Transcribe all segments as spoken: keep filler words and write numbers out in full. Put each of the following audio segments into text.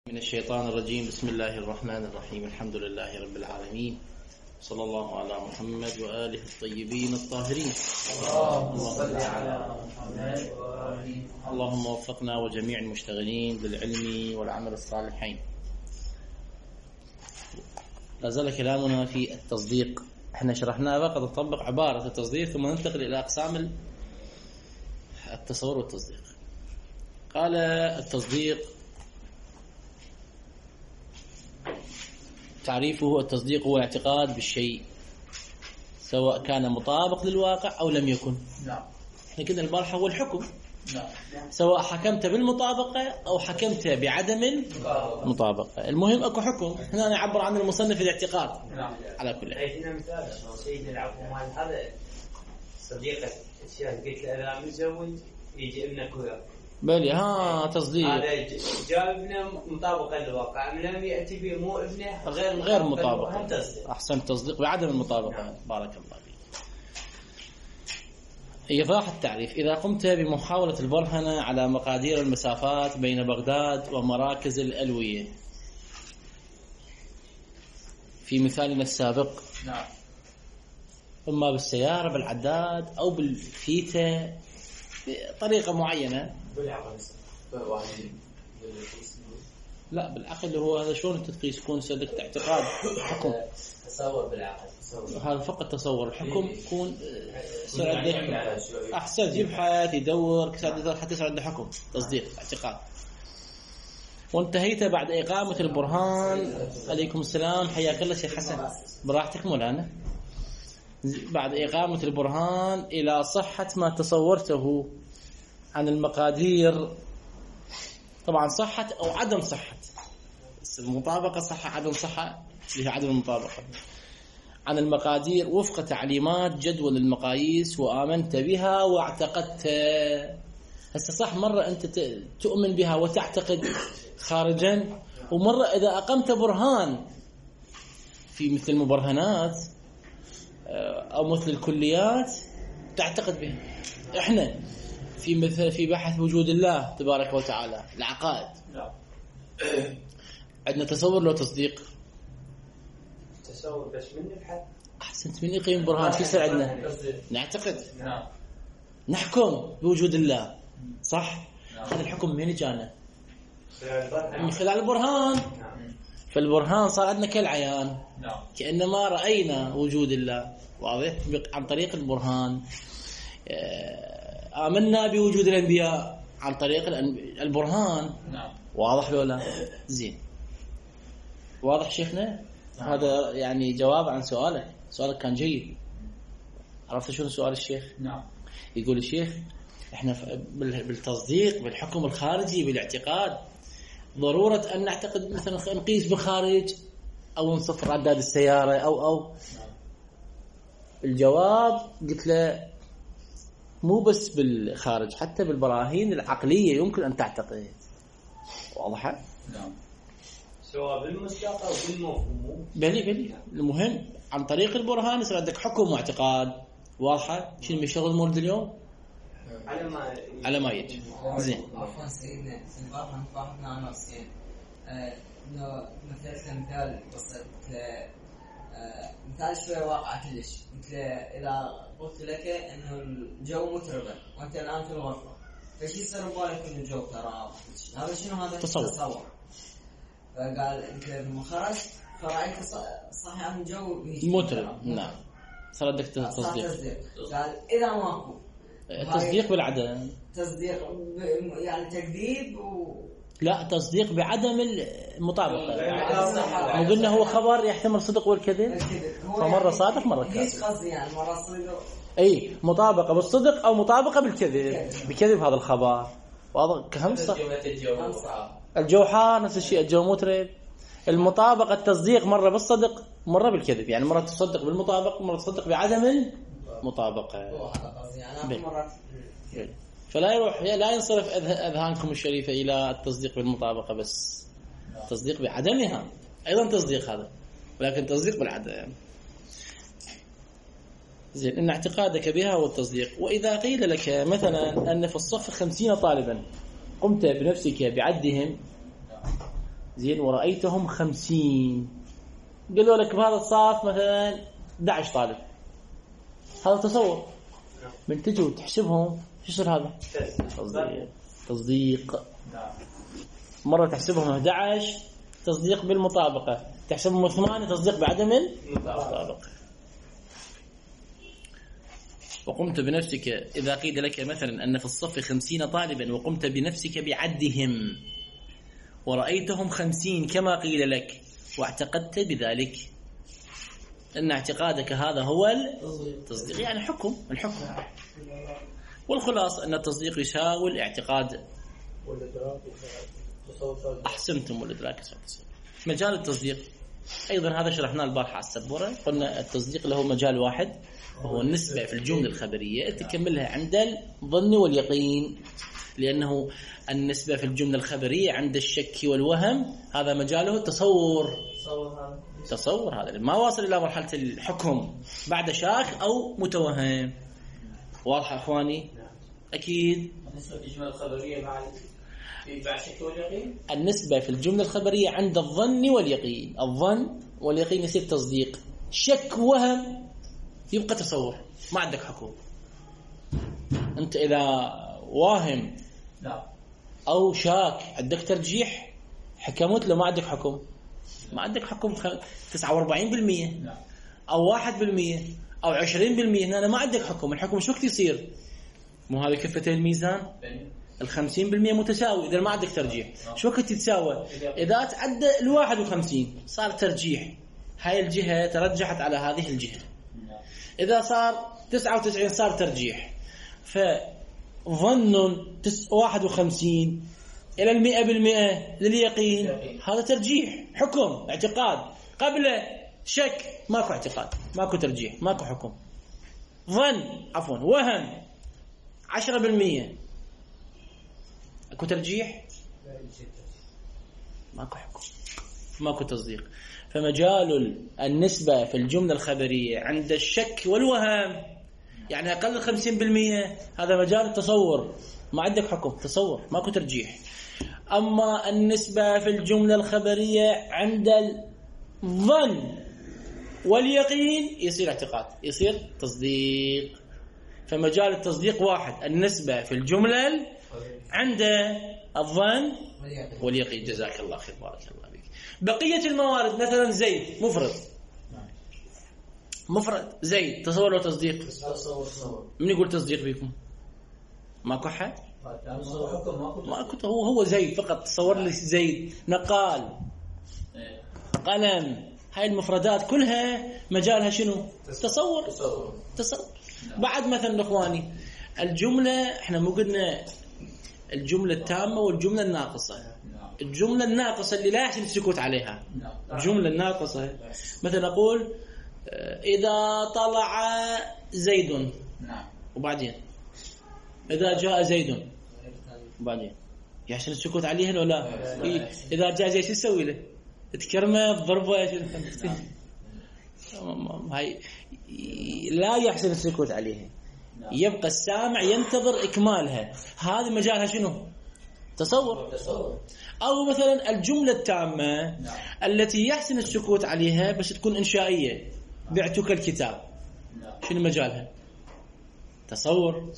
من الشيطان الرجيم. بسم الله الرحمن الرحيم. الحمد لله رب العالمين، صلى الله على محمد وآله الطيبين الطاهرين. اللهم صل على محمد وآله. اللهم وفقنا وجميع المشتغلين بالعلم والعمل الصالحين. لا زال كلامنا في التصديق. احنا شرحنا فقط نطبق عبارة التصديق ثم ننتقل إلى أقسام التصور والتصديق. قال التصديق تعريفه: التصديق هو الاعتقاد بالشيء سواء كان مطابق للواقع أو لم يكن. نعم. احنا كده البارحة هو الحكم. نعم. سواء حكمت بالمطابقة أو حكمت بعدم المطابقة، المهم أكو حكم. هنا نعبر عن المصنف الاعتقاد. نعم. على كل حال. عندنا مثال سيدنا العفو مال هذا صديقة الشيخ قلت له أنا متزوج يجي ابنك وياك. بلي ها تصديق. هذا جاب ابنه مطابقة للواقع، من لم يأتي به مو ابنه غير غير مطابقة. تصديق. أحسن، تصديق بعدم المطابقة. نعم. بارك الله فيك. إيضاح التعريف: إذا قمت بمحاولة البرهنة على مقادير المسافات بين بغداد ومراكز الألوية في مثالنا السابق، نعم. إما بالسيارة بالعداد أو بالفيتة بطريقة معينة. بالعقل لا بالعقل هو هذا. شلون انت تقيس؟ يكون صدق اعتقاد حكم. تصور بالعقل. تصور. هذا فقط تصور. الحكم يكون سرعة احسن يبحث يدور حتى يصير حكم. تصديق اعتقاد. وانتهيت بعد إقامة البرهان. عليكم السلام، حياك الله شيخ حسن، براحتك مولانا. بعد إقامة البرهان إلى صحة ما تصورته عن المقادير، طبعا صحة أو عدم صحة المطابقة، صحة عدم صحة اللي هي عدم المطابقة، عن المقادير وفق تعليمات جدول المقاييس وآمنت بها واعتقدت. هسه صح، مرة أنت تؤمن بها وتعتقد خارجا، ومرة إذا أقمت برهان في مثل المبرهنات أو مثل الكليات تعتقد بها. إحنا في مثل في بحث وجود الله تبارك وتعالى العقائد، نعم. عندنا تصور لو تصديق. تصور بس من نبحث. أحسنت، من يقيم برهان شو يصير عندنا؟ نعتقد، نعم. نحكم بوجود الله، صح؟ نعم. هذا الحكم من يجانا؟ من من خلال البرهان. نعم. فالبرهان صار عندنا كالعيان، نعم. كأنما رأينا وجود الله، واضح؟ عن طريق البرهان. آمنا بوجود الأنبياء عن طريق البرهان. نعم. واضح ولا زين؟ واضح شيخنا؟ نعم. هذا يعني جواب عن سؤالك. سؤالك كان جيد. عرفت شنو سؤال الشيخ؟ نعم. يقول الشيخ احنا بالتصديق بالحكم الخارجي بالاعتقاد ضرورة أن نعتقد مثلا نقيس بالخارج أو نصفر عداد السيارة أو أو نعم. الجواب قلت له مو بس بالخارج، حتى بالبراهين العقلية يمكن أن تعتقد. واضحة؟ نعم. سواء بالمصداق أو بالمفهوم. بلي بلي المهم عن طريق البرهان يصير عندك حكم واعتقاد. واضحة؟ شنو بيشغل مورد اليوم؟ على ما على ما يجي. زين. عفوا سيدنا، البارحة فاهمنا عن نفسين. إنه مثلت مثال بسيط، مثال شوي واقع كلش. مثل إذا قلت لك إنه الجو متربة وأنت الآن في الغرفة، فشي يصير ببالك إنه الجو ترى هذا شنو؟ هذا تصور. تصور. فقال أنت لما خرجت فرأيت صحيح أن الجو متربة. نعم. صار عندك تصديق. قال إذا ماكو التصديق بالعدم. تصديق يعني تكذيب و... لا، تصديق بعدم المطابقة. مو قلنا هو خبر يحتمل صدق والكذب، فمرة صادق مرة كاذب. ليش قصدي يعني مرة صدق؟ أي مطابقة بالصدق أو مطابقة بالكذب. بكذب هذا الخبر. واضح كهمسة. الجو حار نفس الشيء، الجو مترب. المطابقة التصديق مرة بالصدق مرة بالكذب، يعني مرة تصدق بالمطابقة مرة تصدق بعدم المطابقة. يعني مرة فلا يروح لا ينصرف أذهانكم الشريفة إلى التصديق بالمطابقة بس، التصديق بعدمها أيضا تصديق هذا، ولكن تصديق بالعدم. زين، إن اعتقادك بها هو التصديق. وإذا قيل لك مثلا أن في الصف خمسين طالبا قمت بنفسك بعدهم زين ورأيتهم خمسين، قالوا لك بهذا الصف مثلا أحد عشر طالب، هذا تصور. من تجي وتحسبهم شو يصير هذا؟ تصديق. تصديق. مرة تحسبهم أحد عشر تصديق بالمطابقة، تحسبهم ثمانية تصديق بعدم المطابقة. وقمت بنفسك إذا قيل لك مثلا أن في الصف خمسين طالبا وقمت بنفسك بعدهم ورأيتهم خمسين كما قيل لك واعتقدت بذلك، أن اعتقادك هذا هو التصديق، يعني حكم الحكم. والخلاص أن التصديق يساوي الاعتقاد. أحسنتم والإدراك. مجال التصديق أيضا هذا شرحناه البارحة على السبورة، قلنا التصديق له مجال واحد وهو النسبة في الجملة الخبرية تكملها عند الظن واليقين، لأنه النسبة في الجملة الخبرية عند الشك والوهم هذا مجاله التصور. تصور هذا ما واصل إلى مرحلة الحكم بعد شاك أو متوهم. واضح أخواني؟ أكيد. النسبة في الجملة الخبرية مع بعد الشك واليقين، النسبة في الجملة الخبرية عند الظن واليقين، الظن واليقين يصير تصديق، شك وهم يبقى تصور، ما عندك حكم. أنت إذا واهم أو شاك عندك ترجيح، حكمت له ما عندك حكم، ما عندك حكم تسعة وأربعين بالمئة أو واحد بالمئة أو عشرين بالمئة، هنا ما عندك حكم. الحكم شو يصير؟ مو هذه كفتي الميزان الخمسين بالمئة متساوي، إذا ما عندك ترجيح شو وقت تتساوى؟ إذا تعدى الواحد وخمسين صار ترجيح، هاي الجهة ترجحت على هذه الجهة. إذا صار تسعة وتسعين صار ترجيح، فظن واحد وخمسين إلى المئة بالمئة لليقين، هذا ترجيح، حكم، اعتقاد. قبل شك ماكو اعتقاد، ماكو ترجيح، ماكو حكم. ظن عفوا وهم عشرة بالمئة، اكو ترجيح، ماكو حكم، ماكو تصديق. فمجال النسبة في الجملة الخبرية عند الشك والوهم يعني أقل خمسين بالمئة، هذا مجال التصور، ما عندك حكم، تصور، ماكو ترجيح. أما النسبة في الجملة الخبرية عند الظن واليقين يصير اعتقاد، يصير تصديق. فمجال التصديق واحد، النسبة في الجملة عند الظن واليقين. جزاك الله خير، بارك الله بك. بقية الموارد مثلا زيد مفرد، مفرد زيد، تصور له تصديق؟ من يقول تصديق بيكم؟ ماكو حد؟ ماكو. هو هو زيد فقط، تصور لي زيد، نقال، قلم، هاي المفردات كلها مجالها شنو؟ تصور. تصور. بعد مثلا اخواني الجملة، احنا مو قلنا الجملة التامة والجملة الناقصة. الجملة الناقصة اللي لا يحسن السكوت عليها، الجملة الناقصة مثلا أقول إذا طلع زيد، وبعدين إذا جاء زيد، وبعدين يحسن السكوت عليها ولا لا؟ إذا جاء زيد شو تسوي له؟ تكرمه بضربه، هاي لا يحسن السكوت عليها، يبقى السامع ينتظر إكمالها. هذا مجالها شنو؟ تصور. أو مثلا الجملة التامة التي يحسن السكوت عليها بس تكون إنشائية، بعتك الكتاب، شنو مجالها؟ تصور.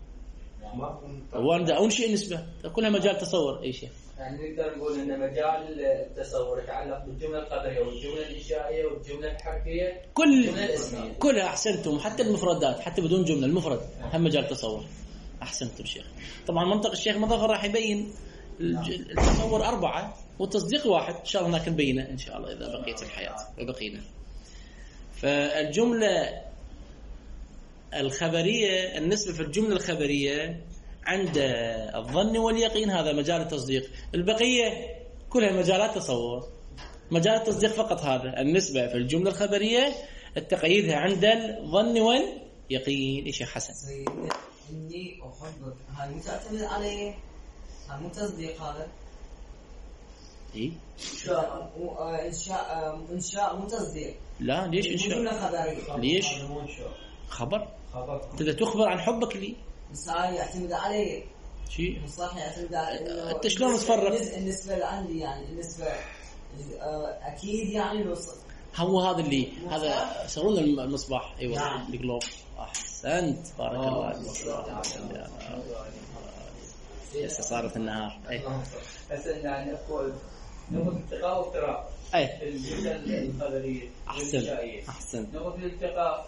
وأنا أنشئ نسبة، كلها مجال تصور. أي شيء يعني نقدر نقول أن مجال التصور يتعلق بالجملة الخبرية والجملة الإنشائية والجملة الحرفية، كل كلها. أحسنتم، حتى المفردات، حتى بدون جملة المفرد هم مجال تصور. أحسنتم شيخ. طبعا منطق الشيخ مظفر راح يبين التصور أربعة والتصديق واحد، إن شاء الله هناك نبينه إن شاء الله إذا بقيت الحياة وبقينا. فالجملة الخبرية، النسبة في الجملة الخبرية عند الظن واليقين هذا مجال التصديق. البقية كلها مجالات تصور. مجال التصديق فقط هذا النسبة في الجملة الخبرية، التقييدها عند الظن واليقين. إيش يا حسن؟ إني أحبك، هل متعتمد عليه؟ هل مو تصديق هذا؟ إيه؟ إنشاء إنشاء إنشاء مو تصديق. لا، ليش إنشاء؟ ليش؟ خبر. خبر. تقدر تخبر عن حبك لي. إنسان يعتمد عليه. شيء مصطلح يعتمد على انه انت شلون تفرق النسبه اللي عندي يعني النسبه اكيد يعني الوسط هو هذا اللي هذا يسمونه المصباح. ايوه نعم. الجلوب. احسنت بارك الله فيك. هسه صارت النهار. اي هسه يعني اقول نقطه التقاء وافتراق اي الجمله الخبريه. احسن احسن نقطه الالتقاء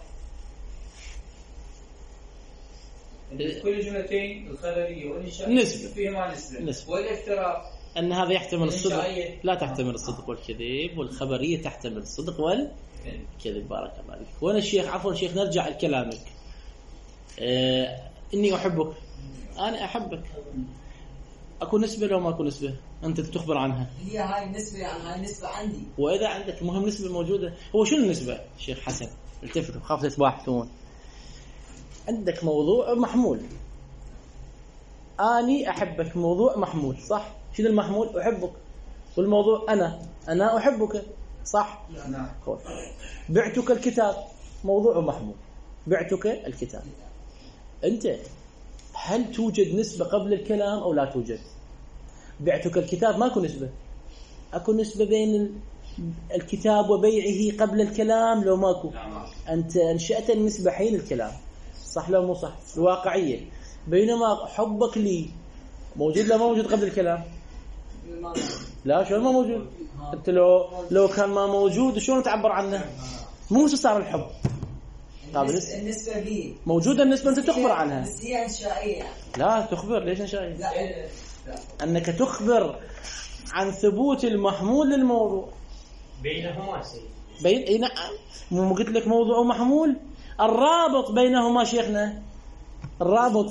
كل جملتين الخبريه والانشائيه نسبه فيهما نسبه, نسبة. والافتراق ان هذا يحتمل الصدق لا تحتمل الصدق والكذب، والخبريه تحتمل الصدق والكذب. بارك الله فيك. وانا الشيخ عفوا شيخ نرجع لكلامك. آه اني احبك، انا احبك، اكو نسبه لو ما اكو نسبه انت تخبر عنها. هي هاي النسبه يعني هاي النسبه عندي. واذا عندك مهم نسبه موجوده، هو شنو النسبه شيخ حسن؟ التفتوا خاف تتباحثون. عندك موضوع محمول، اني احبك موضوع محمول صح؟ شنو المحمول؟ احبك. والموضوع انا انا احبك صح؟ نعم. بعتك الكتاب موضوع محمول، بعتك الكتاب. انت هل توجد نسبه قبل الكلام او لا توجد؟ بعتك الكتاب ماكو نسبه، اكو نسبه بين الكتاب وبيعه قبل الكلام لو ماكو؟ انت انشأت النسبه حين الكلام صح لو مو صح؟ الواقعيه. بينما حبك لي موجود لا ما موجود قبل الكلام؟ لا شلون ما موجود؟ انت لو لو كان ما موجود شلون تعبر عنه؟ مو صار الحب. طيب النسبه لي موجوده، النسبه انت تخبر عنها. بس هي انشائيه. لا تخبر. ليش انشائيه؟ لا انك تخبر عن ثبوت المحمول للموضوع بينهما شيء. بين اي نعم. مو قلت لك موضوع ومحمول؟ الرابط بينهما شيخنا الرابط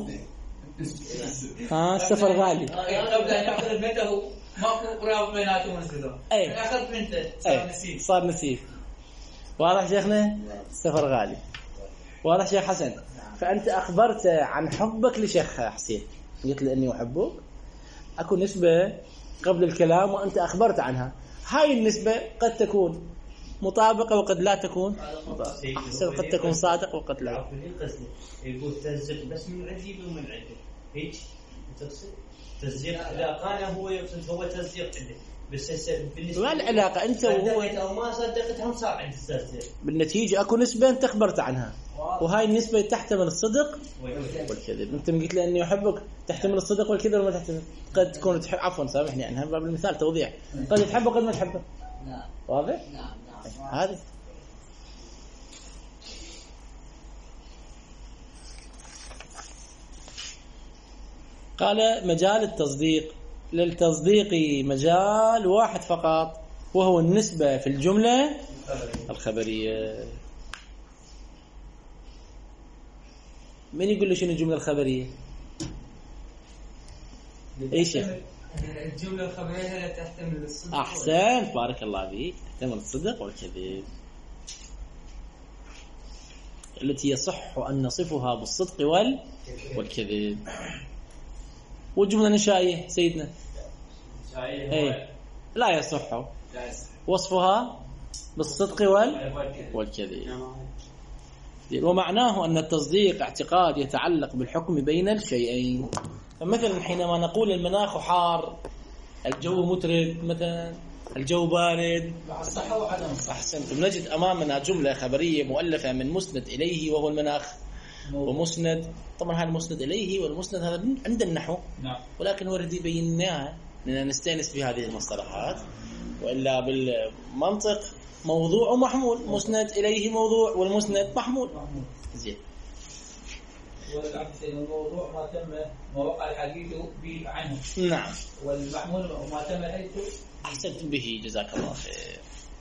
ها السفر غالي. قبل ان ياخذ بنته ماكو رابط بيناتهم نسبه. اي اخذ بنته صار نسيب. صار نسيب. واضح شيخنا؟ السفر غالي. واضح شيخ حسن؟ فانت اخبرت عن حبك لشيخ حسين، قلت له اني احبك، اكو نسبه قبل الكلام وانت اخبرت عنها. هاي النسبه قد تكون مطابقه وقد لا تكون مطابقه. احسن قد تكون صادق وقد لا. يقول تزق بس من عندي ومن عنده هيك تقصد تزيق. لا كان هو يقصد هو تزيق عنده بس هسه بالنسبه ما العلاقه انت وهو او ما صدقتهم صار عند التزيق. بالنتيجه اكو نسبه انت اخبرت عنها، وهاي النسبه تحتمل الصدق والكذب. انت قلت لي اني احبك تحتمل الصدق والكذب ولا ما تحتمل؟ قد تكون تحب عفوا سامحني عنها باب المثال توضيح. قد تحبه قد ما تحبه. نعم واضح؟ نعم نعم. هذه قال مجال التصديق. للتصديق مجال واحد فقط وهو النسبة في الجملة الخبرية. من يقول لي شنو الجملة الخبرية؟ ايش الجملة الخبرية هي تحتمل الصدق. احسن بارك الله فيك. تحتمل الصدق والكذب، التي يصح أن نصفها بالصدق وال والكذب. والجملة الإنشائية سيدنا أي لا يصح وصفها بالصدق وال والكذب. ومعناه أن التصديق اعتقاد يتعلق بالحكم بين الشيئين. فمثلا حينما نقول المناخ حار، الجو مترب، مثلا الجو بارد، أحسنتم، نجد أمامنا جملة خبرية مؤلفة من مسند إليه وهو المناخ، ومسند طبعا هذا المسند إليه والمسند هذا عند النحو، ولكن ورد بيناها لأننا نستأنس بهذه المصطلحات، وإلا بالمنطق موضوع ومحمول، مسند إليه موضوع والمسند محمول. زين. والعكس الموضوع ما تم ما وقع الحديث به عنه. نعم. والمحمول ما تم الحديث. أحسنت به جزاك الله خير.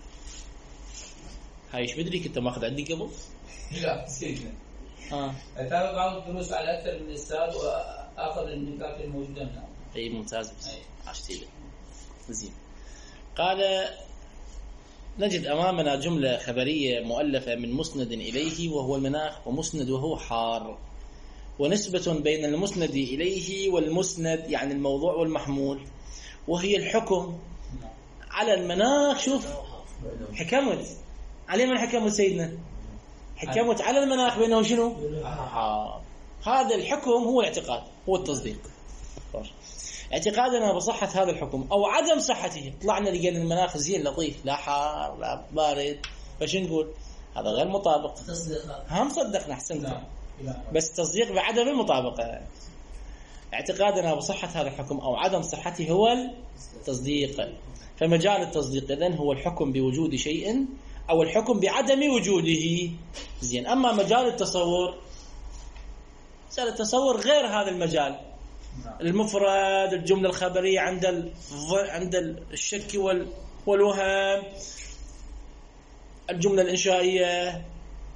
هاي إيش بدري كنت ماخذ عندي قبل؟ لا سيدنا. آه. أتابع بعض الدروس على أكثر من أستاذ وآخذ النقاط الموجودة هنا. أي ممتاز. عشتي له. زين. قال نجد أمامنا جملة خبرية مؤلفة من مسند إليه وهو المناخ، ومسند وهو حار، ونسبة بين المسند إليه والمسند يعني الموضوع والمحمول، وهي الحكم على المناخ. شوف حكمت عليه من حكمت سيدنا، حكمت على المناخ بأنه شنو حار. هذا الحكم هو الاعتقاد، هو التصديق. اعتقادنا بصحة هذا الحكم أو عدم صحته، طلعنا لقينا المناخ زين لطيف، لا حار لا بارد، فش نقول؟ هذا غير مطابق. هم صدقنا أحسنت، بس تصديق بعدم المطابقة. اعتقادنا بصحة هذا الحكم أو عدم صحته هو التصديق. فمجال التصديق إذن هو الحكم بوجود شيء أو الحكم بعدم وجوده. زين. أما مجال التصور، مجال التصور غير هذا المجال. المفرد، الجملة الخبرية عند ال... عند الشك وال... والوهم، الجملة الإنشائية.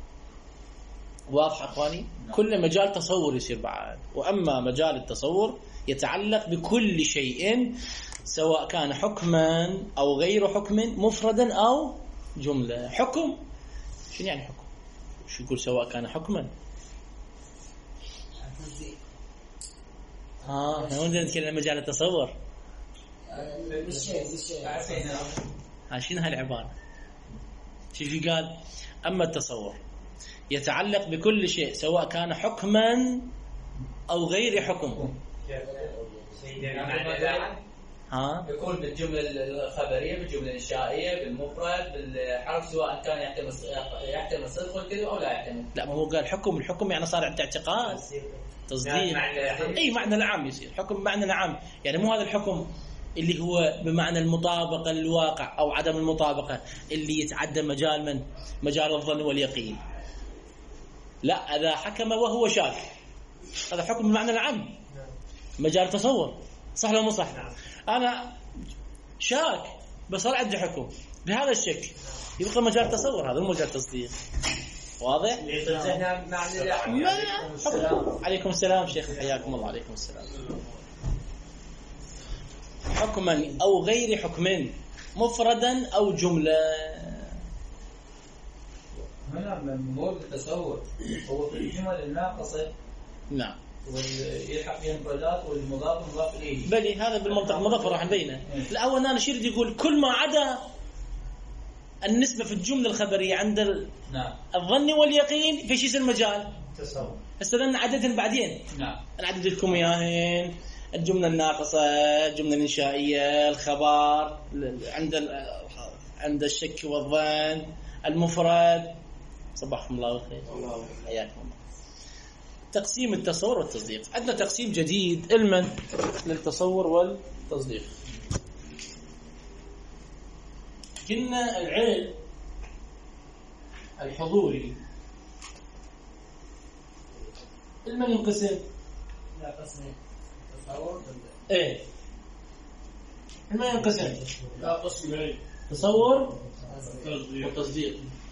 واضح أخواني؟ كل مجال تصور يصير بعد. وأما مجال التصور يتعلق بكل شيء سواء كان حكما أو غير حكم، مفردا أو جملة. حكم شنو يعني حكم؟ شو يقول سواء كان حكما؟ ها احنا وين نتكلم مجال التصور؟ ها شنو هالعبارة؟ شو قال؟ أما التصور يتعلق بكل شيء سواء كان حكما أو غير حكم. ها يكون بالجملة الخبرية، بالجملة الإنشائية، بالمفرد، بالحرف، سواء كان يحتمل يحتمل صدق الكذب أو لا يحتمل. لا، ما هو قال حكم. الحكم يعني صار عند اعتقاد، تصديق. أي معنى العام يصير حكم بمعنى العام، يعني مو هذا الحكم اللي هو بمعنى المطابقة للواقع أو عدم المطابقة اللي يتعدى مجال من مجال الظن واليقين. لا، إذا حكم وهو شاك هذا حكم بمعنى العام، مجال تصور. صح ولا مو صح؟ أنا شاك بس صار عندي حكم بهذا الشك، يبقى مجال تصور، هذا مو مجال تصديق. واضح؟ عليكم السلام شيخ، حياكم الله. عليكم السلام. حكما أو غير حكم، مفردا أو جملة. هنا من موضوع التصور هو في الجمل الناقصة. نعم. واليلحق بين المفردات والمضاف مضاف إليه. بلي هذا بالمنطق المضاف راح نبينه. الأول أنا شيرد يقول كل ما عدا النسبة في الجملة الخبرية عند ال... نعم. الظن واليقين في شيء المجال تصور. استدلنا عددهن بعدين. نعم. نعدد لكم إياهن: الجملة الناقصة، الجملة الإنشائية، الخبر عند ال... عند الشك والظن، المفرد. صباحكم الله خير. حياكم الله. تقسيم التصور والتصديق. عندنا تقسيم جديد علما للتصور والتصديق. قلنا العلم الحضوري علما ينقسم لا قسمين: تصور ايه علما ينقسم لا قسمين: تصور وتصديق.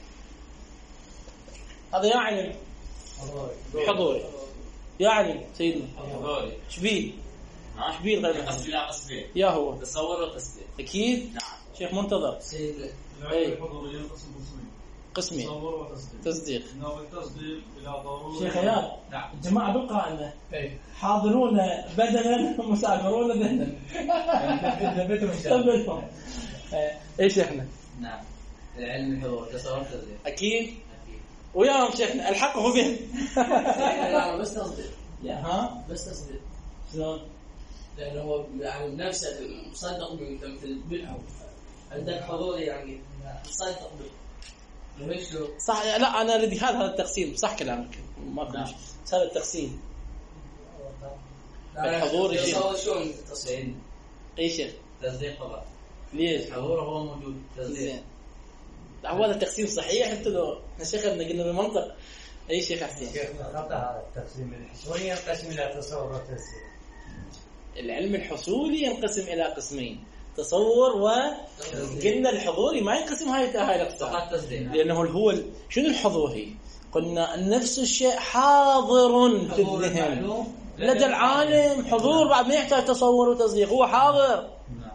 هذا يعني حضوري، يعني سيدنا حضوري شبيه شبيه غير قسم لا قسمين، يا هو تصور وتصديق. اكيد. نعم. شيخ منتظر. سيد اي الحضوري ينقسم قسمين: قسمين: تصور وتصديق. تصديق. انه التصديق الى ضروره. شيخ خيال. نعم. الجماعه بالقائمه اي حاضرون بدنا مسافرون ذهنا. تبلهم. ايش شيخنا؟ نعم. العلم الحضور تصور وتصديق. اكيد. وياهم شيخنا الحقه بهم. لا بس تصديق. يا ها بس تصديق. شلون؟ لأنه هو يعني نفسه مصدق بالحب. عندك حضور يعني تصدق به. ليش شو؟ صح. لا أنا ردي هذا هذا التقسيم. صح كلامك. ما كنت هذا التقسيم. الحضور يجي. تصور شلون تصديق؟ أي شيء. تصديق طبعا. ليش؟ حضور هو موجود. تصديق. لا هذا التقسيم صحيح حتى لو احنا شيخنا قلنا بالمنطق. أي شيخ حسين؟ خطأ هذا التقسيم الحصولي ينقسم إلى تصور وتصديق. العلم الحصولي ينقسم إلى قسمين: تصور وقلنا الحضوري ما ينقسم هاي هاي الأقسام، لأنه هو شنو الحضور؟ هي قلنا نفس الشيء حاضر في الذهن لدى العالم. حضور بعد ما يحتاج تصور وتصديق، هو حاضر.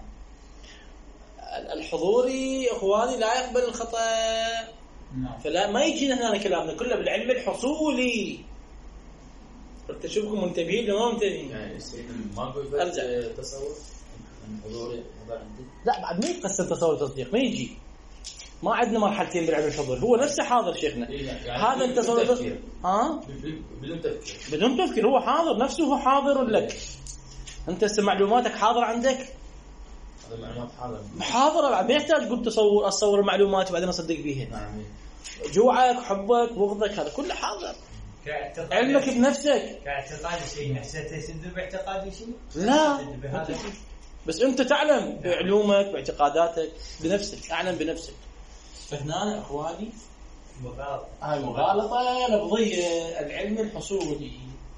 الحضوري اخواني لا يقبل الخطأ. فلا ما يجينا هنا كلامنا كله بالعلم الحصولي. تشوفكم منتبهين لما منتبهين. يعني ما بقول تصور حضوري لا بعد ما يتقسم تصور وتصديق ما يجي. ما عندنا مرحلتين بالعلم الحضوري، هو نفسه حاضر شيخنا. يعني هذا التصور تصديق ها بدون تفكير. بدون تفكير هو حاضر نفسه، هو حاضر لك. أنت هسه معلوماتك حاضرة عندك؟ هذا معلومات حاضرة. حاضرة بعد ما يحتاج قلت تصور أصور معلومات وبعدين أصدق بيها. نعم. جوعك، حبك، بغضك، هذا كله حاضر. علمك بنفسك. كاعتقاد شيء نفسه تسد باعتقاد شيء؟ لا. بس أنت تعلم بعلومك باعتقاداتك بنفسك، أعلم بنفسك. فهنا أخواني مغالطة. هاي مغالطة لفظية. العلم الحصولي.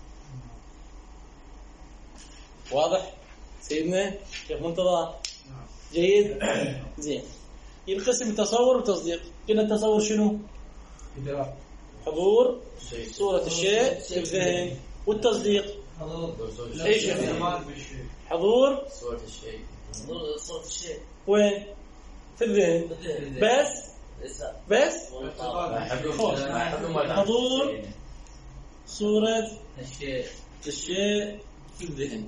واضح سيدنا شيخ منتظر؟ جيد. زين. ينقسم التصور والتصديق. قلنا التصور شنو؟ حضور صورة الشيء في الذهن. والتصديق ايش؟ حضور صورة الشيء. حضور صورة الشيء وين؟ في الذهن. بس بس حضور صورة الشيء الشيء في الذهن.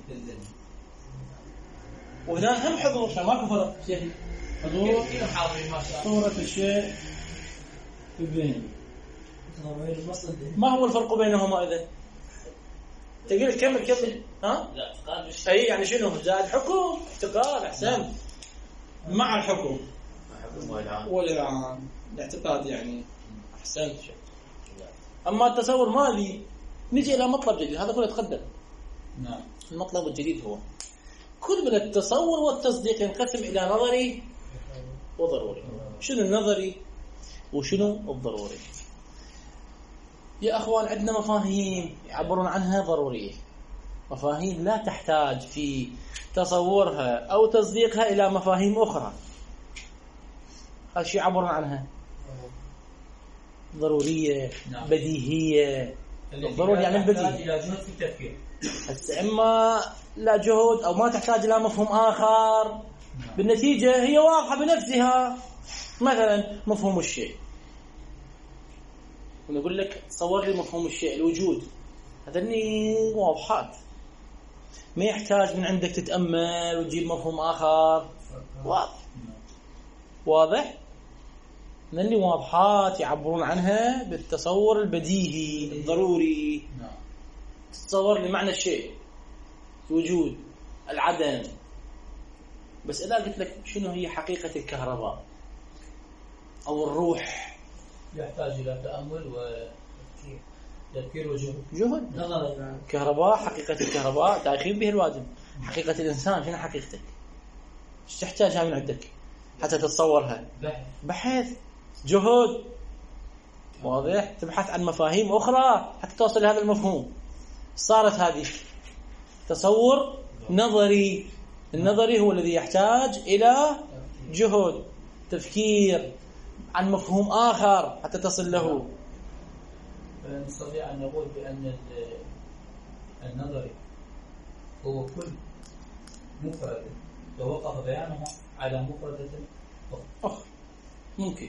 وهنا هم حضور، عشان ماكو فرق. حضور صورة الشيء في الذهن. ما هو الفرق بينهما إذن؟ تقول كمل كمل. ها؟ أي يعني شنو؟ زائد حكم اعتقاد. أحسن. مع الحكم والإذعان الاعتقاد يعني. أحسن. أما التصور مالي نجي إلى مطلب جديد. هذا كله تقدم. نعم. المطلب الجديد هو كل من التصور والتصديق ينقسم إلى نظري وضروري. شنو النظري وشنو الضروري؟ يا أخوان عندنا مفاهيم يعبرون عنها ضرورية، مفاهيم لا تحتاج في تصورها أو تصديقها إلى مفاهيم أخرى. هذا الشيء يعبرون عنها ضرورية. نعم. بديهية. الضروري يعني البديهي. لا جهد في التفكير. إما لا جهد أو ما تحتاج إلى مفهوم آخر. نعم. بالنتيجة هي واضحة بنفسها. مثلا مفهوم الشيء، ونقول لك تصور لي مفهوم الشيء الوجود. هذني واضحات، ما يحتاج من عندك تتأمل وتجيب مفهوم آخر. واضح واضح. هذني واضحات يعبرون عنها بالتصور البديهي الضروري. تتصور لي معنى الشيء، الوجود، العدم. بس إذا قلت لك شنو هي حقيقة الكهرباء أو الروح، يحتاج إلى تأمل وتفكير وجهد. جهد. كهرباء، حقيقة الكهرباء داخلين به الواجب. حقيقة الإنسان شنو حقيقتك؟ ايش تحتاجها من عندك حتى تتصورها؟ بحث، جهد. واضح. تبحث عن مفاهيم أخرى حتى توصل لهذا المفهوم. صارت هذه تصور نظري. النظري هو الذي يحتاج إلى جهد، تفكير عن مفهوم آخر حتى تصل له. نستطيع أن نقول بأن النظري هو كل مفرد توقف بيانه على مفردة أخرى. ممكن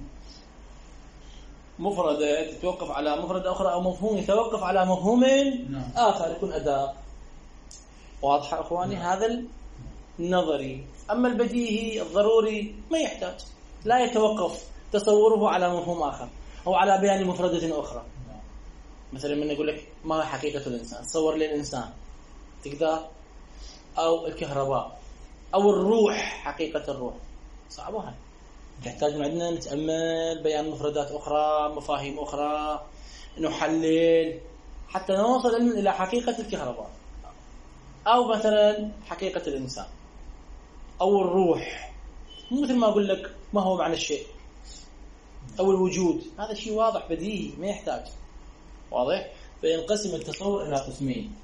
مفردة تتوقف على مفردة أخرى، أو مفهوم يتوقف على مفهوم آخر يكون أداة. واضح أخواني؟ هذا النظري. أما البديهي الضروري ما يحتاج، لا يتوقف تصوره على مفهوم آخر أو على بيان مفردة أخرى. مثلا من يقول لك ما حقيقة الإنسان، تصور لي الإنسان تقدر، أو الكهرباء أو الروح، حقيقة الروح صعبة. هاي تحتاج من عندنا نتأمل بيان مفردات أخرى، مفاهيم أخرى، نحلل حتى نوصل إلى حقيقة الكهرباء، أو مثلا حقيقة الإنسان أو الروح. مثل ما أقول لك ما هو معنى الشيء أو الوجود. هذا شيء واضح بديهي ما يحتاج. واضح. فينقسم التصور إلى قسمين: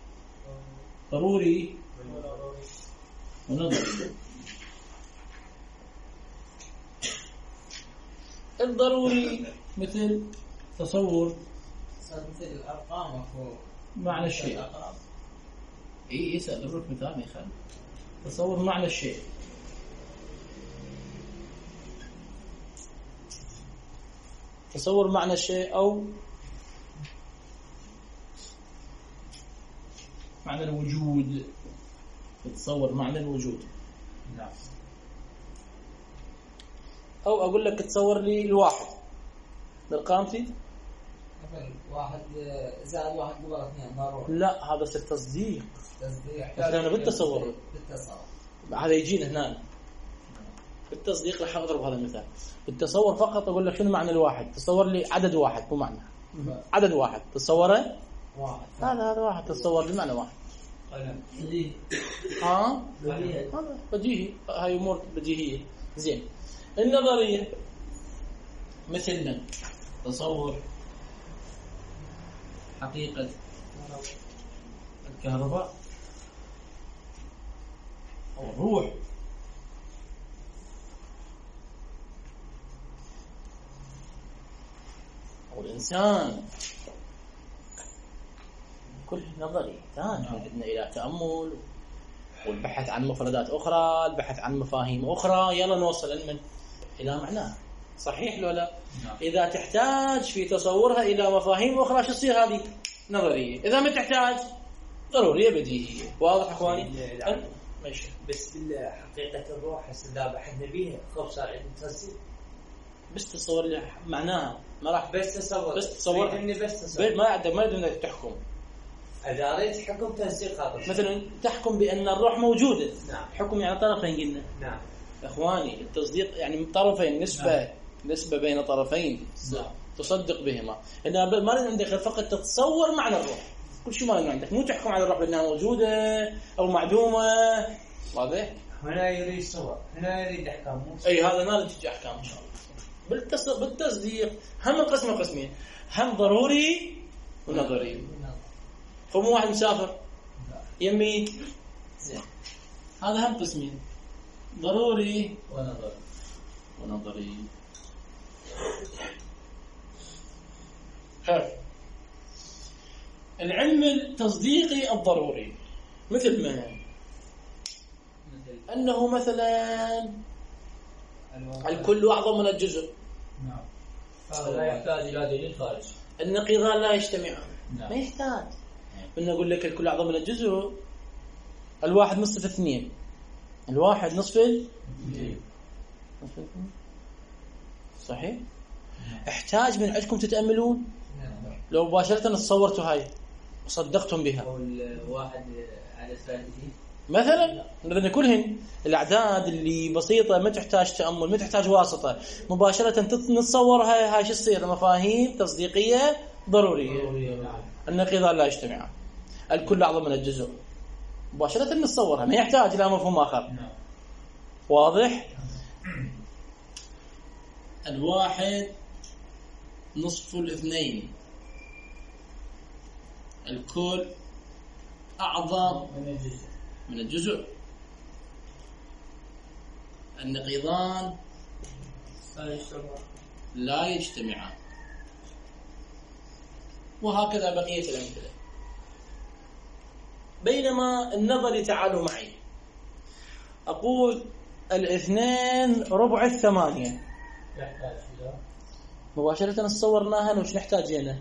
ضروري ونظري. الضروري مثل تصور مثل الأرقام معنى الشيء. إيه يسأل الروح مثال ما يخالف. تصور معنى الشيء، تصور معنى الشيء أو معنى الوجود. تتصور معنى الوجود. نعم. أو أقول لك تصور لي الواحد. الأرقام تريد؟ مثلا واحد زائد واحد قبل اثنين ضروري. لا هذا صار تصديق. تصديق. مثلا بالتصور. بالتصور. هذا يجينا هنا. بالتصديق راح اضرب هذا المثال. بالتصور فقط اقول لك شنو معنى الواحد؟ تصور لي عدد واحد مو معنى. عدد واحد تصوره واحد. هذا هذا واحد تصور لي معنى واحد. قلم. ها؟ هذا بديهي، هاي امور بديهيه. زين. النظريه مثلنا تصور حقيقه الكهرباء او الروح او الانسان، كل نظري ثاني بدنا الى تامل والبحث عن مفردات اخرى، البحث عن مفاهيم اخرى، يلا نوصل المن الى معناه. صحيح ولا لا؟ نعم. اذا تحتاج في تصورها الى مفاهيم اخرى شو تصير هذه؟ نظريه. اذا ما تحتاج ضروريه بديهيه. واضح اخواني؟ ماشي. بس بالحقيقة الروح هسه بحثنا بيها خوف صار عندي تصديق. بس تصور لي معناها ما راح بس تصور. بس تصور اني بس تصور. ما عندك ما بدك تحكم. اذا اريد حكم تصديق هذا. مثلا تحكم بان الروح موجوده. نعم. حكم يعني طرفين قلنا. نعم. اخواني التصديق يعني طرفين، نسبه نعم. نسبه بين طرفين. نعم. تصدق بهما. انها ما لازم عندك فقط تتصور معنى الروح. كل شيء ما لازم عندك، مو تحكم على الروح بانها موجوده او معدومه. واضح؟ هنا يريد صور، هنا يريد احكام. مو اي هذا ما تجي احكام ان شاء الله. بالتص... بالتصديق هم القسم قسمين، هم ضروري ونظري. فمو واحد مسافر يمي زين، هذا هم قسمين، ضروري ونظري ونظري. خير. العلم التصديقي الضروري مثل ما أنه مثلا الكل أعظم من الجزء. نعم. لا يحتاج إلى دليل خارجي. النقيضان لا يجتمعان. نعم. ما يحتاج من أقول لك الكل أعظم من الجزء. الواحد نصف اثنين، الواحد نصف ال... صحيح. احتاج من عندكم تتأملون لو مباشرة تصورتوا هاي وصدقتم بها. أو الواحد على ثلاثين مثلا لأن كلهن الأعداد اللي بسيطة ما تحتاج تأمل، ما تحتاج واسطة، مباشرة نتصورها. هاي شو تصير؟ مفاهيم تصديقية ضرورية. النقيضان لا يجتمعان. الكل أعظم من الجزء، مباشرة نتصورها، ما يحتاج إلى مفهوم آخر. واضح؟ الواحد نصف الاثنين، الكل أعظم من الجزء من الجزء. النقيضان لا يجتمعان. وهكذا بقية الأمثلة. بينما النظري، تعالوا معي، أقول الاثنين ربع الثمانية، يحتاج إلى مباشرة صورناها. وش نحتاجينا؟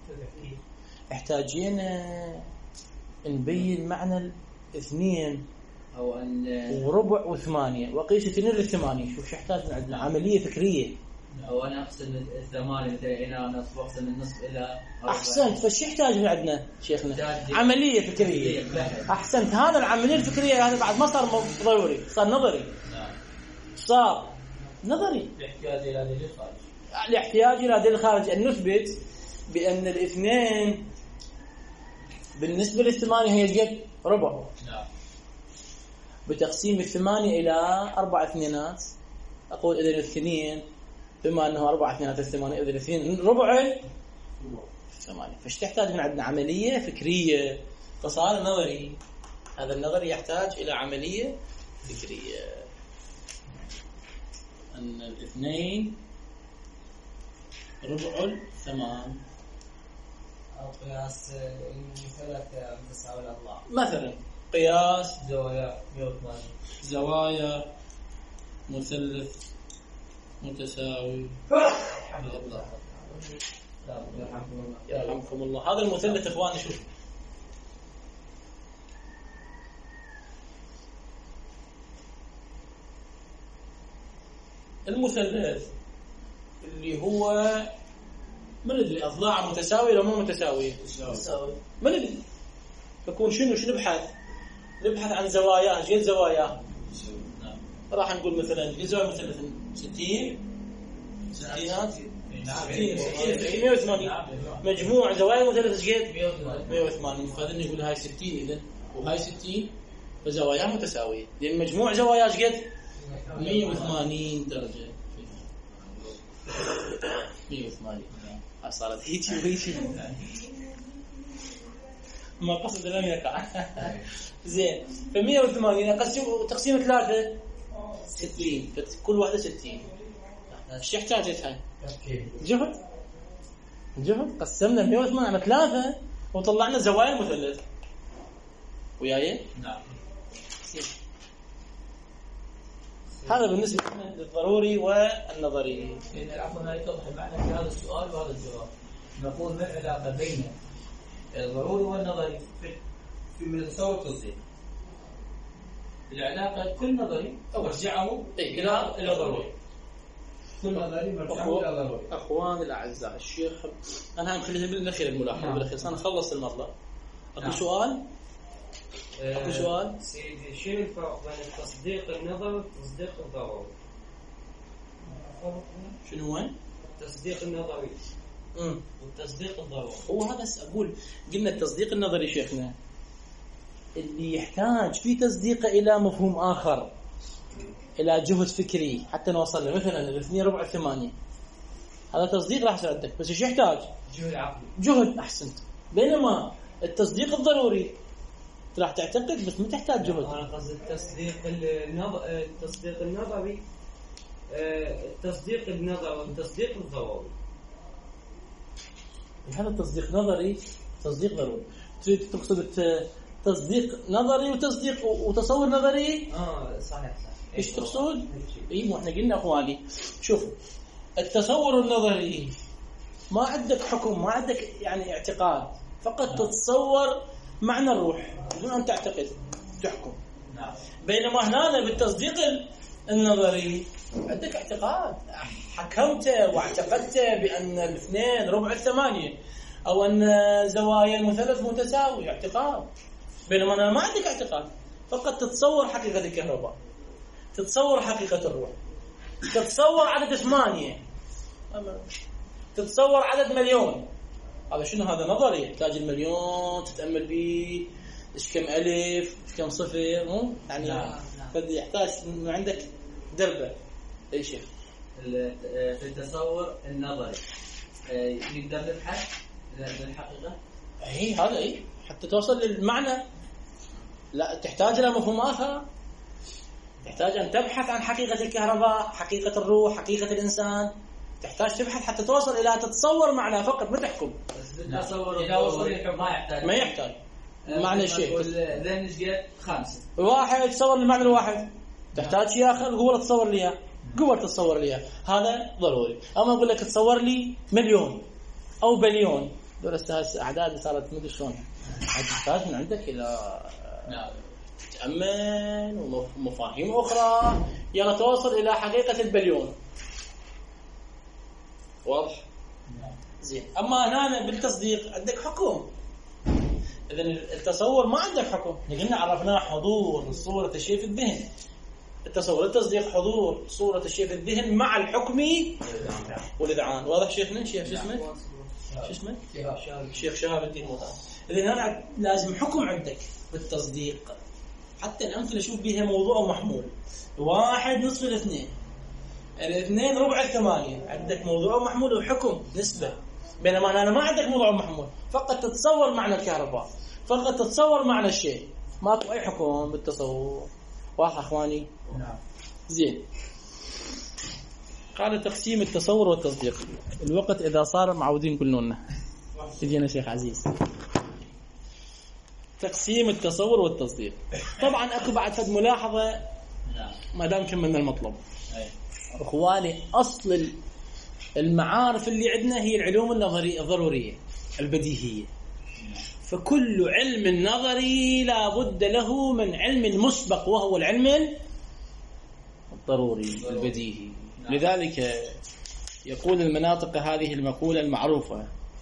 احتاجينا نبين معنى الاثنين أو أن وربع وثمانية، وقيس اثنين للثمانية. شوف شو يحتاج عندنا؟ عملية فكرية. أو أنا أقسم الثمانية مثلا إلى نصف، وأقسم النصف إلى أحسنت. فش يحتاج من عندنا شيخنا؟ عملية فكرية. أحسنت. هذا العملية الفكرية هذا بعد ما صار ضروري، صار نظري. نعم. صار نظري. يحتاج إلى دليل خارجي. الاحتياج إلى دليل خارجي أن نثبت بأن الاثنين بالنسبة للثمانية هي قد ربع. نعم. بتقسيم الثمانية إلى أربع اثنينات أقول إذا الاثنين بما أنه أربع اثنينات الثمانية إذا الاثنين ربع الثمانية. فش تحتاج من عندنا؟ عملية فكرية. فصار نظري. هذا النظري يحتاج إلى عملية فكرية. أن الاثنين ربع الثمان. أو قياس المثلث متساوي الأضلاع. مثلا قياس زوايا مئة وثمانين. زوايا مثلث متساوي. يرحمكم الله. هذا المثلث اخواني شوف، المثلث اللي هو ما ندري أضلاع متساوية ولا مو متساوية؟ يساوي ما ندري. بكون شنو شنو نبحث؟ نبحث عن زواياه، جيد زواياه. راح نقول مثلا جيد زوايا مثلا ستين ستينات ستين ستين مئة وثمانين مجموع زوايا مثلث جيد مئة وثمانين. فهذا نقول هاي ستين إذا وهاي ستين فزوايا متساوية، لأن مجموع زوايا جيد مئة وثمانين درجة. مئة وثمانين صارت هيك وهيك ما قصد لم يقع. زين فمئة وثمانين أقسم تقسيم ثلاثة ستين، كل واحدة ستين. ايش احتاجت هاي؟ جهد جهد قسمنا مئة وثمانين على ثلاثة وطلعنا زوايا مثلث. وياي؟ نعم. هذا بالنسبة للضروري والنظري. لأن العفو لا يتضح المعنى في هذا السؤال وهذا الجواب. نقول ما العلاقة بين الضروري والنظري في في متصور التصديق؟ العلاقة كل نظري مرجعه إلى إلى ضروري. كل نظري مرجعه إلى ضروري. أخوان الأعزاء الشيخ أنا هم خليها بالأخير الملاحظة بالأخير أنا خلص المطلب. أكو سؤال؟ أكو سؤال؟ سيدي شنو الفرق بين التصديق النظري والتصديق الضروري؟ شنو وين؟ التصديق النظري امم والتصديق الضروري. هو هذا أقول قلنا التصديق النظري شيخنا اللي يحتاج في تصديقه إلى مفهوم آخر، إلى جهد فكري حتى نوصل له، مثلا الاثنين ربع ثمانية هذا تصديق راح يصير عندك، بس ايش يحتاج؟ جهد عقلي. جهد. أحسنت. بينما التصديق الضروري راح تعتقد بس ما تحتاج جهد. أنا قصدي التصديق النظري التصديق النظري التصديق النظري والتصديق الضروري. هذا التصديق نظري تصديق ضروري. تريد تقصد تصديق نظري وتصديق وتصور نظري؟ اه صحيح صح. ايش تقصد؟ اي مو احنا قلنا اخواني شوفوا التصور النظري ما عندك حكم، ما عندك يعني اعتقاد، فقط تتصور معنى الروح بدون ان تعتقد تحكم. نعم. بينما هنا بالتصديق النظري عندك اعتقاد، حكمت واعتقدت بان الاثنين ربع الثمانية او ان زوايا المثلث متساوية، اعتقاد. بينما أنا ما عندك اعتقاد، فقط تتصور حقيقة الكهرباء، تتصور حقيقة الروح، تتصور عدد ثمانية، تتصور عدد مليون. هذا شنو؟ هذا نظري يحتاج المليون تتأمل به، إيش كم ألف إيش كم صفر، مو يعني فدي يحتاج إنه عندك دربة. أي شيء في التصور النظري نقدر نبحث للحقيقة. أي هذا أي حتى توصل للمعنى. لا تحتاج إلى مفهوم آخر، تحتاج أن تبحث عن حقيقة الكهرباء، حقيقة الروح، حقيقة الإنسان. تحتاج تبحث حتى توصل إلى تتصور معنى فقط، ما تحكم. التصور إذا وصل الحكم ما يحتاج ما يحتاج معنى الشيء. ذن نجد خمسة واحد تصور المعنى الواحد، تحتاج شيء آخر قوة تصور لي قوة تصور لي هذا ضروري. أما أقول لك تصور لي مليون أو بليون، دول استاذ أعداد صارت مدري شلون، تحتاج من عندك إلى تأمل ومفاهيم أخرى يلا توصل إلى حقيقة البليون. واضح؟ زين. أما هنا بالتصديق عندك حكم، إذن التصور ما عندك حكم. قلنا عرفناه حضور صورة الشيء في الذهن. التصور التصديق حضور صورة الشيء في الذهن مع الحكم والإذعان. واضح شيخنا؟ شيخ شو اسمه؟ شو اسمه؟ شيخ شهاب الدين موطن. إذن هنا لازم حكم عندك بالتصديق. حتى الأمثلة شوف بها موضوع ومحمول. واحد نصف الاثنين، الاثنين ربع الثمانية، عندك موضوع ومحمول وحكم نسبة. بينما أنا ما عندك موضوع ومحمول، فقط تتصور معنى الكهرباء، فقط تتصور معنى الشيء، ماكو أي حكم بالتصور. واضح أخواني؟ نعم. زين. قال تقسيم التصور والتصديق. الوقت إذا صار معودين قلنا لنا تجينا شيخ عزيز. تقسيم التصور والتصديق. طبعا أكو بعد فد ملاحظة ما دام كملنا المطلب. أخواني أصل المعارف اللي عندنا هي العلوم النظرية الضرورية البديهية. فكل علم نظري لا بد له من علم مسبق وهو العلم الضروري البديهي. لذلك يقول المناطق هذه المقولة المعروفة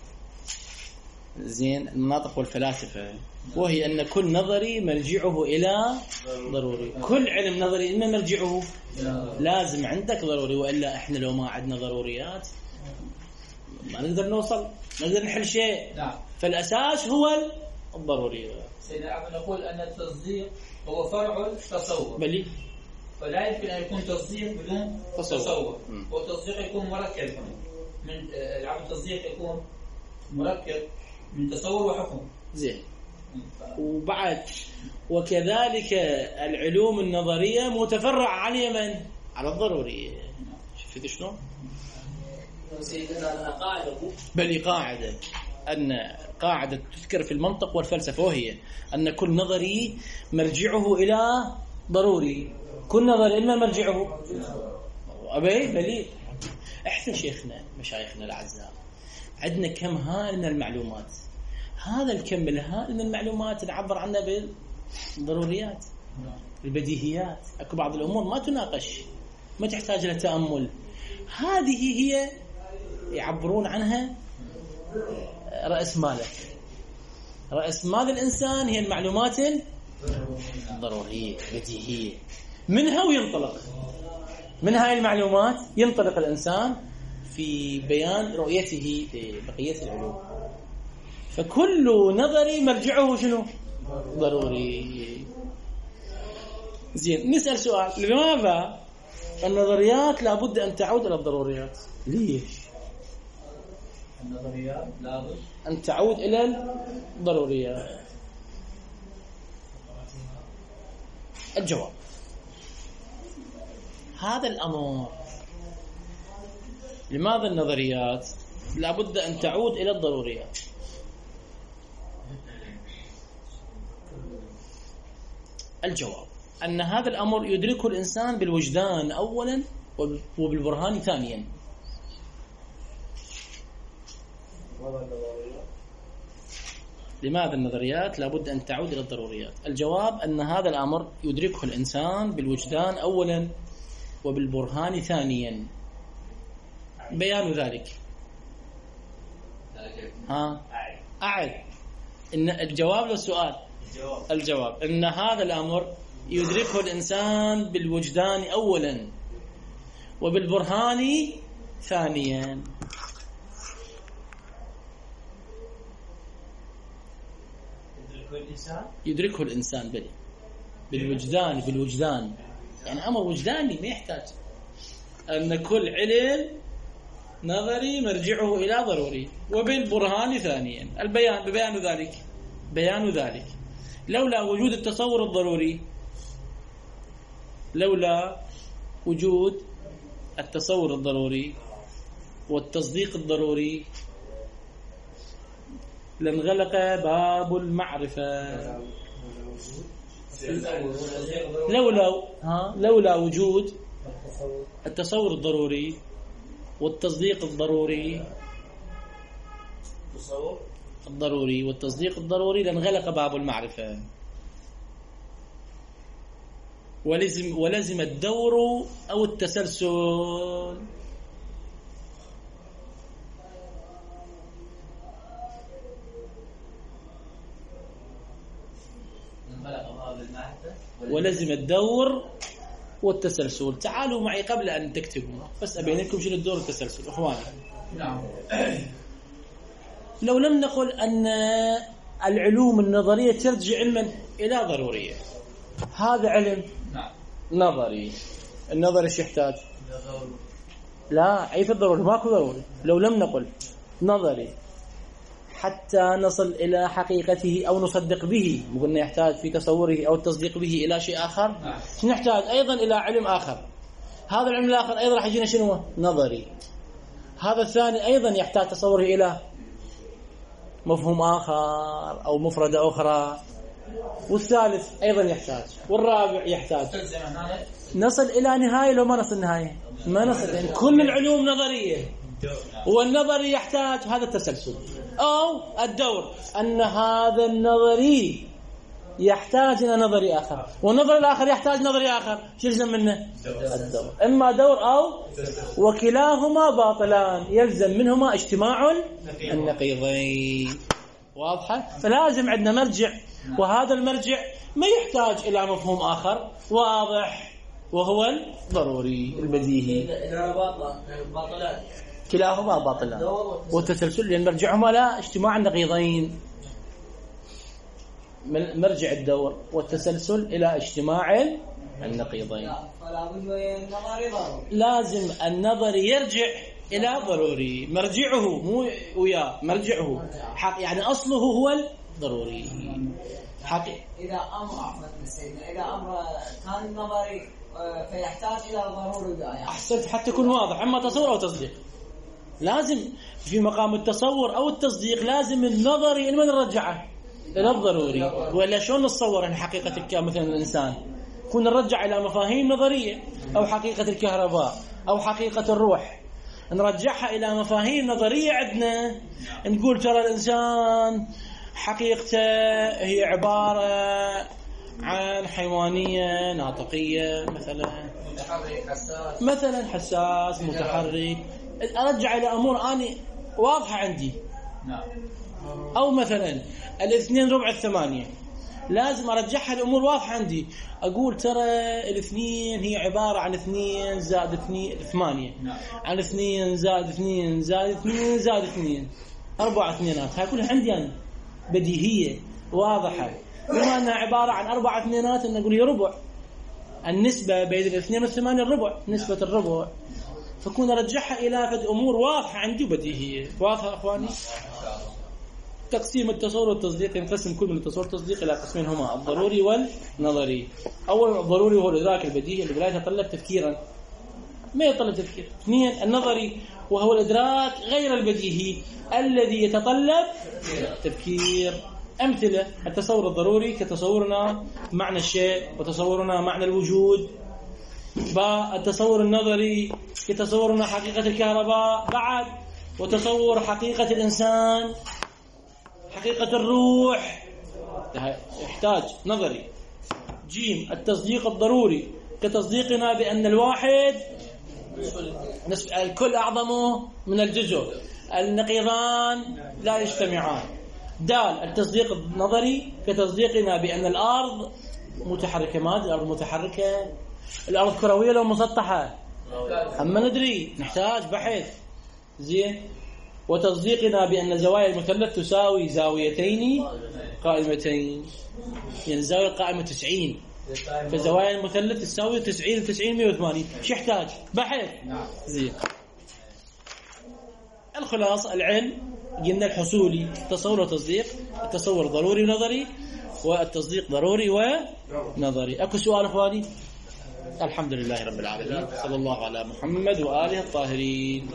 زين، المناطق والفلاسفة، وهي أن كل نظري مرجعه إلى ضروري. كل علم نظري إما مرجعه لازم عندك ضروري، وإلا إحنا لو ما عندنا ضروريات ما نقدر نوصل، ما نقدر نحل شيء. نعم. فالأساس هو الضروري. سيدنا نقول أن التصديق هو فرع التصور، بلي فلا يمكن أن يكون تصديق بدون تصور. تصور، والتصديق يكون مركب من العمل. التصديق يكون مركب من تصور وحكم. زين. وبعد وكذلك العلوم النظرية متفرع على من؟ على الضروري. شفت شلون؟ سيدنا قاعدة بل قاعدة أن قاعدة تذكر في المنطق والفلسفة، وهي أن كل نظري مرجعه إلى ضروري. كل نظري إما مرجعه أبي بلي. أحسن شيخنا مشايخنا الأعزاء، عندنا كم هائل من المعلومات. هذا الكم الهائل من المعلومات نعبر عنها بالضروريات، البديهيات. أكو بعض الأمور ما تناقش، ما تحتاج لها تأمل. هذه هي يعبرون عنها رأس مالك. رأس مال الإنسان هي المعلومات الضرورية البديهية، منها وينطلق من هاي المعلومات ينطلق الإنسان في بيان رؤيته لبقية العلوم. فكل نظري مرجعه شنو؟ ضروري. زين، نسأل سؤال: لماذا النظريات لابد أن تعود إلى الضروريات؟ ليش النظريات لابد أن تعود إلى الضروريات؟ الجواب: هذا الأمر، لماذا النظريات لابد أن تعود إلى الضروريات؟ الجواب: أن هذا الأمر يدركه الإنسان بالوجدان أولا وبالبرهان ثانيا. لماذا النظريات لابد أن تعود إلى الضروريات؟ الجواب: أن هذا الأمر يدركه الإنسان بالوجدان أولا وبالبرهان ثانيا. بيان ذلك. ها أعد. إن الجواب للسؤال. الجواب: أن هذا الأمر يدركه الإنسان بالوجدان أولا وبالبرهان ثانيا. يدركه الإنسان بل بالوجدان بالوجدان يعني أمر وجداني ما يحتاج. أن كل علم نظري مرجعه إلى ضروري وبالبرهان ثانيا. البيان ببيان ذلك بيان ذلك لولا وجود التصور الضروري لولا وجود التصور الضروري والتصديق الضروري لانغلق باب المعرفة. لولا ها لولا وجود التصور الضروري والتصديق الضروري الضروري والتصديق الضروري لانغلق باب المعرفة، ولزم ولزم الدور أو التسلسل. ولزم الدور والتسلسل. تعالوا معي قبل أن تكتبوا بس أبين لكم شنو الدور والتسلسل أخواني. نعم. لو لم نقل أن العلوم النظرية ترجع علما إلى ضرورية، هذا علم نعم نظري. النظر ايش يحتاج؟ لا أي في الضروري ماكو ضروري. لو لم نقل نظري حتى نصل إلى حقيقته أو نصدق به، قلنا يحتاج في تصوره أو التصديق به إلى شيء آخر. نحتاج أيضا إلى علم آخر. هذا العلم الآخر أيضا راح يجينا شنو؟ نظري. هذا الثاني أيضا يحتاج تصوره إلى مفهوم آخر أو مفردة أخرى، والثالث أيضا يحتاج، والرابع يحتاج. نصل إلى نهاية لو ما نصل نهاية ما نصل، لأن كل العلوم نظرية والنظري يحتاج هذا التسلسل أو الدور. أن هذا النظري يحتاج إلى نظري آخر، والنظر الآخر يحتاج نظري آخر. شو يلزم منه؟ الدور. إما دور أو وكلاهما باطلان، يلزم منهما اجتماع النقيضين. واضحة؟ فلازم عندنا مرجع، وهذا المرجع ما يحتاج إلى مفهوم آخر واضح، وهو الضروري البديهي. كلاهما باطلان والتسلسل، لأن مرجعهما لا اجتماع النقيضين. مرجع الدور والتسلسل إلى اجتماع النقيضين. لازم النظر يرجع إلى ضروري، مرجعه مو وياه، مرجعه حق، يعني أصله هو الضروري. حق إذا أمر أحمد سيدنا إذا أمر كان نظري فيحتاج إلى ضروري. أحسنت، حتى يكون واضح، أما تصور أو تصديق. لازم في مقام التصور أو التصديق لازم النظري لمن نرجعه إلى الضروري، ولا شلون نتصور أن حقيقة مثلا الإنسان كون نرجع إلى مفاهيم نظرية، أو حقيقة الكهرباء أو حقيقة الروح نرجعها إلى مفاهيم نظرية عندنا، نقول ترى الإنسان حقيقته هي عبارة عن حيوانية ناطقية مثلا، مثلا حساس متحرك. أرجع إلى أمور أنا واضحة عندي. أو مثلا الاثنين ربع الثمانية، لازم أرجعها الأمور واضحة عندي. أقول ترى الاثنين هي عبارة عن اثنين زائد اثنين ثمانية، عن اثنين زائد اثنين زائد اثنين زائد اثنين، أربع اثنينات. هاي كلها عندي أنا بديهية واضحة. بما أنها عبارة عن أربع اثنينات أن أقول هي ربع، النسبة بين الاثنين والثمانية الربع، نسبة الربع. فكون أرجعها إلى فد أمور واضحة عندي بديهية. واضحة أخواني؟ تقسيم التصور والتصديق ينقسم كل من التصور والتصديق إلى قسمين هما الضروري والنظري. أول الضروري هو الإدراك البديهي اللي لا يتطلب تفكيرا، ما يتطلب تفكير. اثنين النظري وهو الإدراك غير البديهي الذي يتطلب تفكير. أمثلة: التصور الضروري كتصورنا معنى الشيء وتصورنا معنى الوجود. با التصور النظري كتصورنا حقيقة الكهرباء بعد، وتصور حقيقة الإنسان، حقيقة الروح، يحتاج نظري. جيم التصديق الضروري كتصديقنا بأن الواحد الكل أعظم من الجزء، النقيضان لا يجتمعان. دال التصديق النظري كتصديقنا بأن الأرض متحركة. ماذا الأرض متحركة؟ الأرض كروية لو مسطحة؟ أما ندري، نحتاج بحث. زين. وتصديقنا بأن زوايا المثلث تساوي زاويتين قائمتين، يعني زاوية قائمة تسعين، فزوايا المثلث تساوي تسعين تسعين مئة وثمانين. شو يحتاج؟ بحث. زين. الخلاصة العلم قلنا الحصولي تصور وتصديق، التصور ضروري ونظري، والتصديق ضروري ونظري. أكو سؤال أخواني؟ الحمد لله رب العالمين، صلى الله على محمد وآله الطاهرين.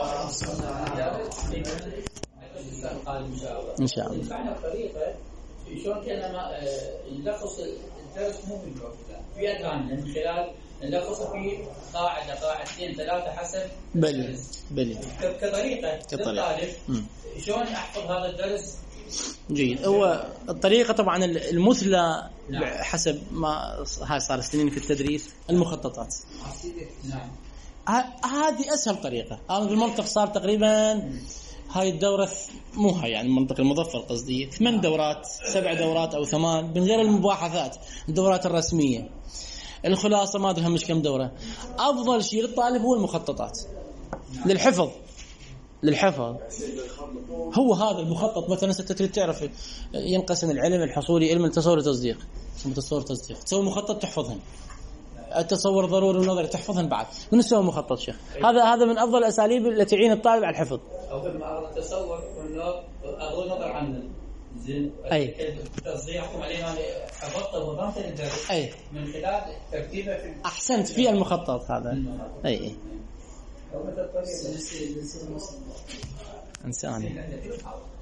إن شاء الله. شلون كان نلخص الدرس مو بالوقت في أدران من خلال نلخص في قاعدة قاعدتين ثلاثة حسب بلي بلي كطريقة كطريقة شلون أحفظ هذا الدرس. جيد. هو الطريقة طبعا المثلى حسب ما هاي صار سنين في التدريس المخططات. نعم. هذه أسهل طريقة. أنا بالمنطق صار تقريبا هاي الدورة مو هاي يعني المنطق المظفر قصدي ثمان دورات سبع دورات أو ثمان من غير المباحثات الدورات الرسمية. الخلاصة ما أدري همش كم دورة. أفضل شيء للطالب هو المخططات للحفظ للحفظ هو هذا المخطط. مثلا ستتريد تعرف ينقسم العلم الحصولي علم التصور والتصديق، اسمه تصور تصديق، تسوي مخطط تحفظهن. التصور ضروري ونظري تحفظهن بعد. من يسوي مخطط شيخ؟ هذا هذا من أفضل الأساليب التي تعين الطالب على الحفظ. أول ما أردت التصور أغض نظر عنه زين. أي تصديقكم علينا حفظته ونظمت الدرس. أي من خلال ترتيبه في أحسنت في المخطط هذا. أي أي إنساني.